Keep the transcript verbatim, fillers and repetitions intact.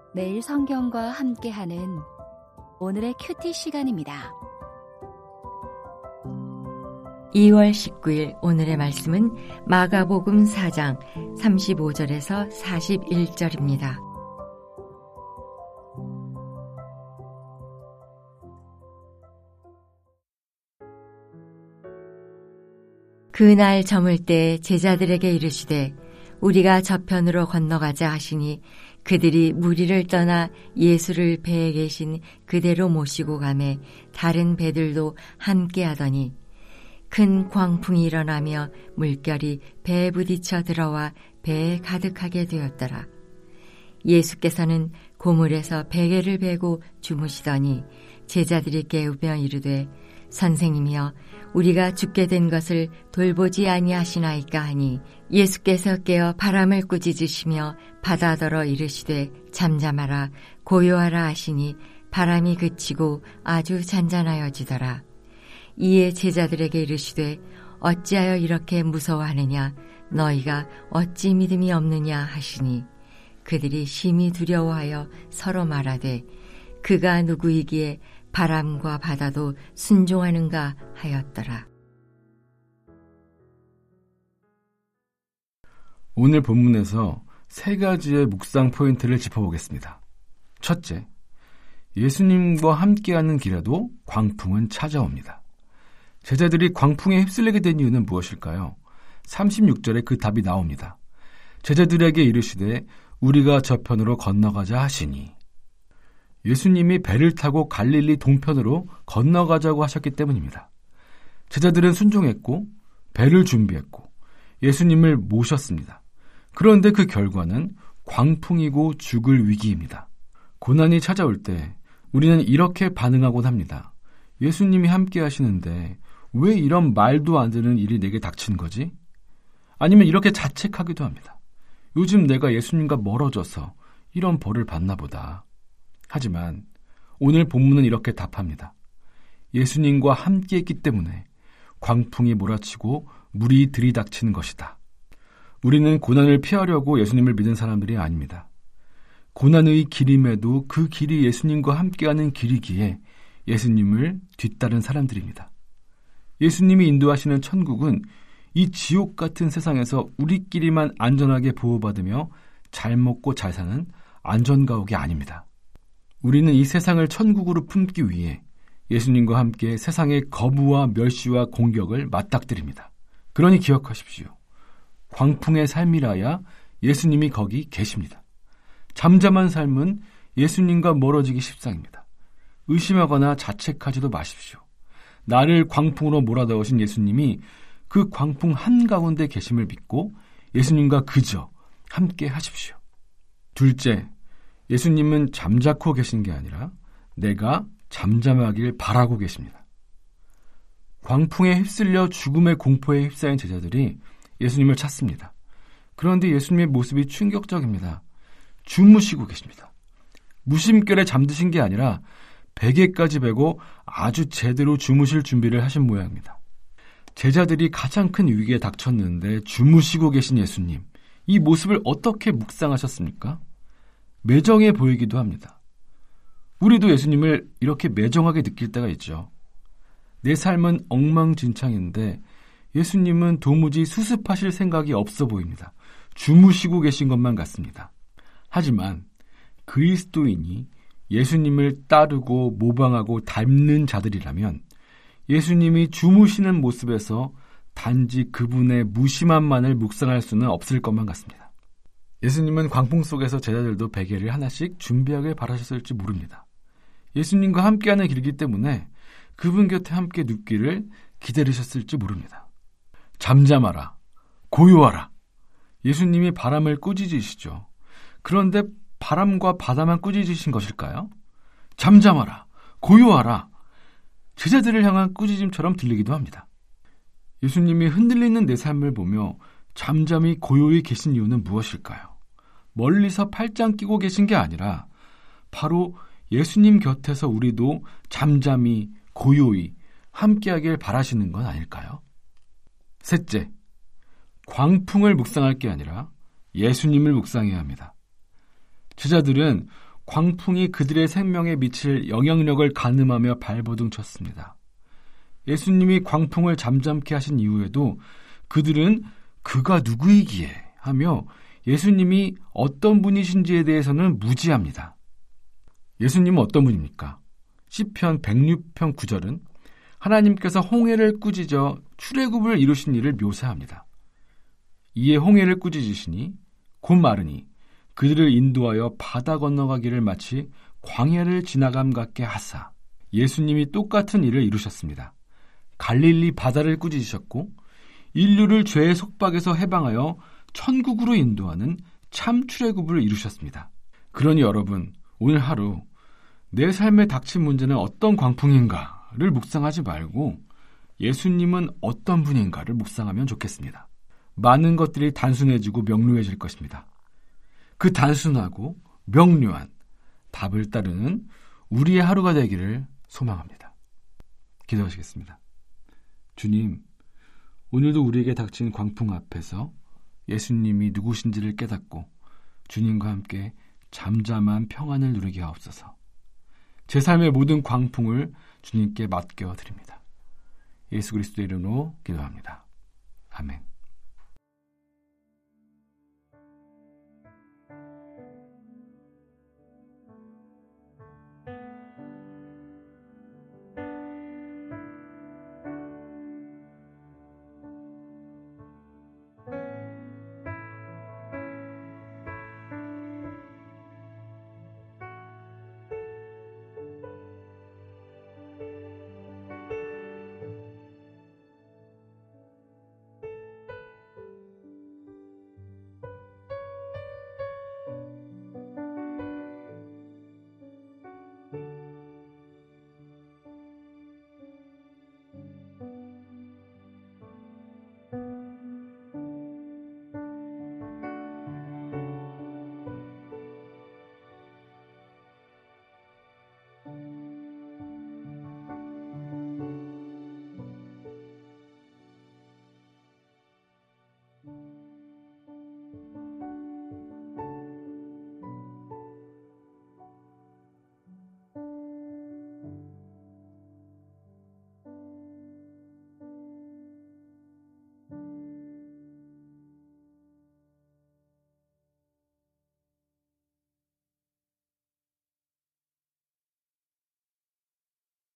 매일 성경과 함께하는 오늘의 큐티 시간입니다. 이월 십구일 오늘의 말씀은 마가복음 사 장 삼십오 절에서 사십일 절입니다. 그날 저물 때 제자들에게 이르시되 우리가 저편으로 건너가자 하시니 그들이 무리를 떠나 예수를 배에 계신 그대로 모시고 가매 다른 배들도 함께 하더니 큰 광풍이 일어나며 물결이 배에 부딪혀 들어와 배에 가득하게 되었더라. 예수께서는 고물에서 베개를 베고 주무시더니 제자들이 깨우며 이르되 선생님이여 우리가 죽게 된 것을 돌보지 아니하시나이까 하니 예수께서 깨어 바람을 꾸짖으시며 바다더러 이르시되 잠잠하라 고요하라 하시니 바람이 그치고 아주 잔잔하여지더라. 이에 제자들에게 이르시되 어찌하여 이렇게 무서워하느냐 너희가 어찌 믿음이 없느냐 하시니 그들이 심히 두려워하여 서로 말하되 그가 누구이기에 바람과 바다도 순종하는가 하였더라. 오늘 본문에서 세 가지의 묵상 포인트를 짚어보겠습니다. 첫째, 예수님과 함께하는 길에도 광풍은 찾아옵니다. 제자들이 광풍에 휩쓸리게 된 이유는 무엇일까요? 삼십육 절에 그 답이 나옵니다. 제자들에게 이르시되 우리가 저편으로 건너가자 하시니 예수님이 배를 타고 갈릴리 동편으로 건너가자고 하셨기 때문입니다. 제자들은 순종했고 배를 준비했고 예수님을 모셨습니다. 그런데 그 결과는 광풍이고 죽을 위기입니다. 고난이 찾아올 때 우리는 이렇게 반응하곤 합니다. 예수님이 함께 하시는데 왜 이런 말도 안 되는 일이 내게 닥친 거지? 아니면 이렇게 자책하기도 합니다. 요즘 내가 예수님과 멀어져서 이런 벌을 받나 보다. 하지만 오늘 본문은 이렇게 답합니다. 예수님과 함께했기 때문에 광풍이 몰아치고 물이 들이닥치는 것이다. 우리는 고난을 피하려고 예수님을 믿은 사람들이 아닙니다. 고난의 길임에도 그 길이 예수님과 함께하는 길이기에 예수님을 뒤따른 사람들입니다. 예수님이 인도하시는 천국은 이 지옥 같은 세상에서 우리끼리만 안전하게 보호받으며 잘 먹고 잘 사는 안전가옥이 아닙니다. 우리는 이 세상을 천국으로 품기 위해 예수님과 함께 세상의 거부와 멸시와 공격을 맞닥뜨립니다. 그러니 기억하십시오. 광풍의 삶이라야 예수님이 거기 계십니다. 잠잠한 삶은 예수님과 멀어지기 십상입니다. 의심하거나 자책하지도 마십시오. 나를 광풍으로 몰아넣으신 예수님이 그 광풍 한가운데 계심을 믿고 예수님과 그저 함께 하십시오. 둘째, 예수님은 잠자코 계신 게 아니라 내가 잠잠하길 바라고 계십니다. 광풍에 휩쓸려 죽음의 공포에 휩싸인 제자들이 예수님을 찾습니다. 그런데 예수님의 모습이 충격적입니다. 주무시고 계십니다. 무심결에 잠드신 게 아니라 베개까지 베고 아주 제대로 주무실 준비를 하신 모양입니다. 제자들이 가장 큰 위기에 닥쳤는데 주무시고 계신 예수님, 이 모습을 어떻게 묵상하셨습니까? 매정해 보이기도 합니다. 우리도 예수님을 이렇게 매정하게 느낄 때가 있죠. 내 삶은 엉망진창인데 예수님은 도무지 수습하실 생각이 없어 보입니다. 주무시고 계신 것만 같습니다. 하지만 그리스도인이 예수님을 따르고 모방하고 닮는 자들이라면 예수님이 주무시는 모습에서 단지 그분의 무심함만을 묵상할 수는 없을 것만 같습니다. 예수님은 광풍 속에서 제자들도 베개를 하나씩 준비하길 바라셨을지 모릅니다. 예수님과 함께하는 길이기 때문에 그분 곁에 함께 눕기를 기다리셨을지 모릅니다. 잠잠하라, 고요하라. 예수님이 바람을 꾸짖으시죠. 그런데 바람과 바다만 꾸짖으신 것일까요? 잠잠하라, 고요하라. 제자들을 향한 꾸짖음처럼 들리기도 합니다. 예수님이 흔들리는 내 삶을 보며 잠잠히 고요히 계신 이유는 무엇일까요? 멀리서 팔짱 끼고 계신 게 아니라 바로 예수님 곁에서 우리도 잠잠히 고요히 함께하길 바라시는 건 아닐까요? 셋째, 광풍을 묵상할 게 아니라 예수님을 묵상해야 합니다. 제자들은 광풍이 그들의 생명에 미칠 영향력을 가늠하며 발버둥 쳤습니다. 예수님이 광풍을 잠잠케 하신 이후에도 그들은 그가 누구이기에 하며 예수님이 어떤 분이신지에 대해서는 무지합니다. 예수님은 어떤 분입니까? 시편 백육 편 구 절은 하나님께서 홍해를 꾸짖어 출애굽을 이루신 일을 묘사합니다. 이에 홍해를 꾸짖으시니 곧 마르니 그들을 인도하여 바다 건너가기를 마치 광야를 지나감 같게 하사. 예수님이 똑같은 일을 이루셨습니다. 갈릴리 바다를 꾸짖으셨고 인류를 죄의 속박에서 해방하여 천국으로 인도하는 참 출애굽을 이루셨습니다. 그러니 여러분, 오늘 하루 내 삶에 닥친 문제는 어떤 광풍인가를 묵상하지 말고 예수님은 어떤 분인가를 묵상하면 좋겠습니다. 많은 것들이 단순해지고 명료해질 것입니다. 그 단순하고 명료한 답을 따르는 우리의 하루가 되기를 소망합니다. 기도하시겠습니다. 주님, 오늘도 우리에게 닥친 광풍 앞에서 예수님이 누구신지를 깨닫고 주님과 함께 잠잠한 평안을 누리게 하옵소서. 제 삶의 모든 광풍을 주님께 맡겨드립니다. 예수 그리스도의 이름으로 기도합니다. 아멘.